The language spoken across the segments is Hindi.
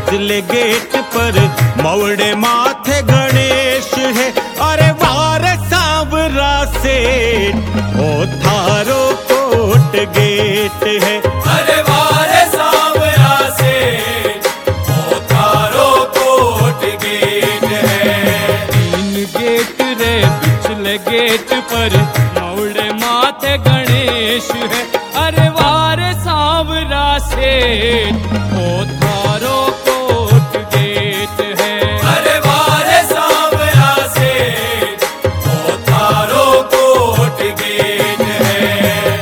बिजले गेट पर मौड़े माथे गणेश है। अरे वार सांवरा सेठ ओ थारो कोट गेट है। अरे वार सांवरा सेठ ओ थारो कोट गेट है। तीन गेट रे पिछले गेट पर मौड़े माथे गणेश है। अरे वार सांवरा सेठ ओ थारो कोट गेट है। अरे वार सांवरा सेठ ओ थारो कोट गेट है।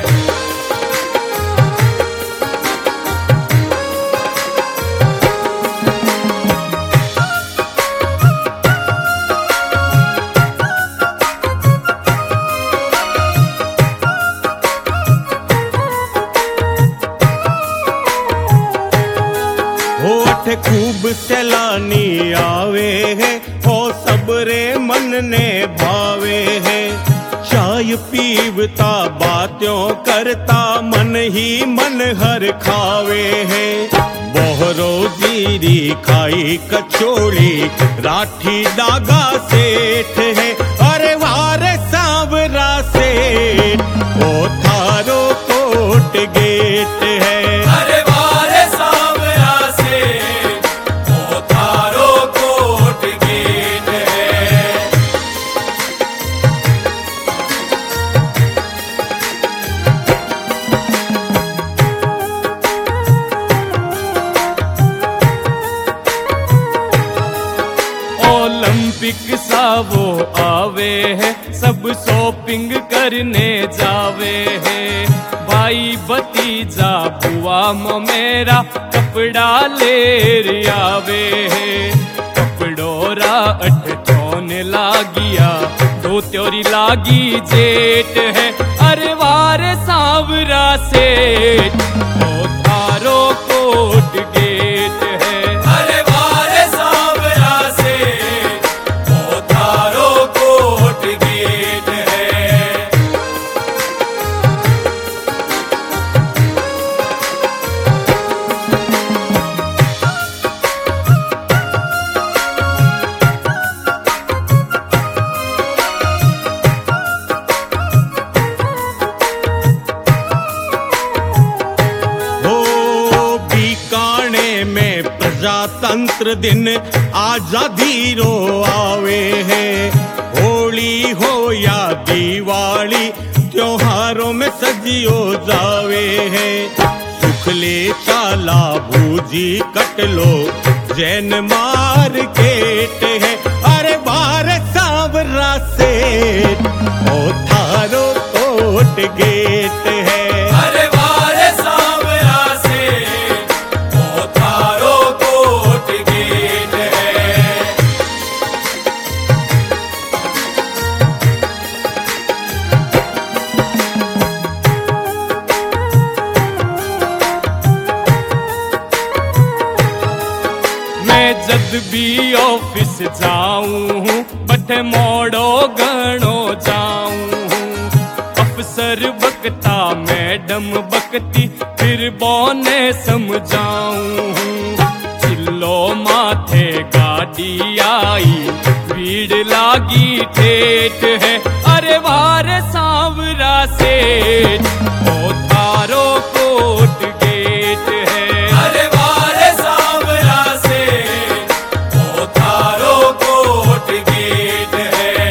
होठ खूब सैलानी आवे है, हो सबरे मन ने भावे है। चाय पीवता बातों करता मन ही मन हर खावे है। बोहरो जीरी खाई कचौड़ी राठी दागा सेठ है। अरे वारे सांवरा सेठ ओ थारो कोट गेट है। अरे वार सांवरा सेठ ओ थारो कोट गेट है। ओलंपिक सा वो आवे है, सब शॉपिंग करने जावे है। भाई भतीजा बुआ मेरा कपड़ा ले आवे है। कपड़ोरा अठ टोने लागिया दो त्योरी लागी जेठ है। अरे वार सांवरा सेठ ओ थारो कोट गेट है। अरे वार सांवरा सेठ ओ थारो कोट गेट है। प्रजातंत्र दिन आजादी रो आवे है। होली हो या दिवाली त्योहारों में सजियो जावे है। सुखले चाला भूजी कटलो जैन मार्केट है। अरे बार सांवरा सेठ ओ थारो कोट गेट है। अरे वार सांवरा सेठ ओ थारो कोट गेट है। मैं जब भी ऑफिस जाऊं हूँ बठे मोड़ो गणो जाऊं हूँ। अफसर बकता मैडम बकती फिर बोने समझाऊं हूँ। चिल्लो माथे गाड़ी आई भीड़ लागी ठेठ है। अरे वार सांवरा सेठ ओ थारो कोट गेट है। अरे वार सांवरा सेठ ओ थारो कोट गेट है।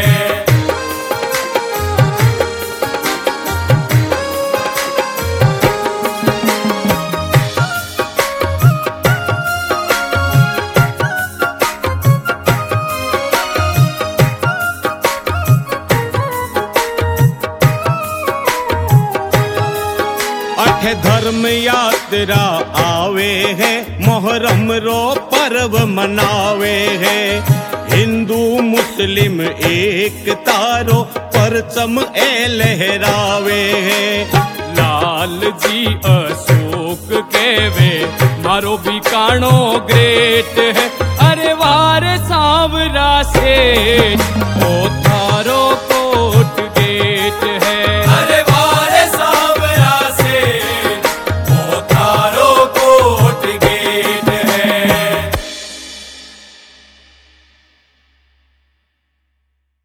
अठ धर्म यात्रा आवे है, मोहर्रम रो पर्व मनावे है। हिंदू मुस्लिम एक तारो परचम ए लहरावे है। लाल जी अशोक केवे मारो भी कानो ग्रेट है। अरे वार सांवरा सेठ ओ थारो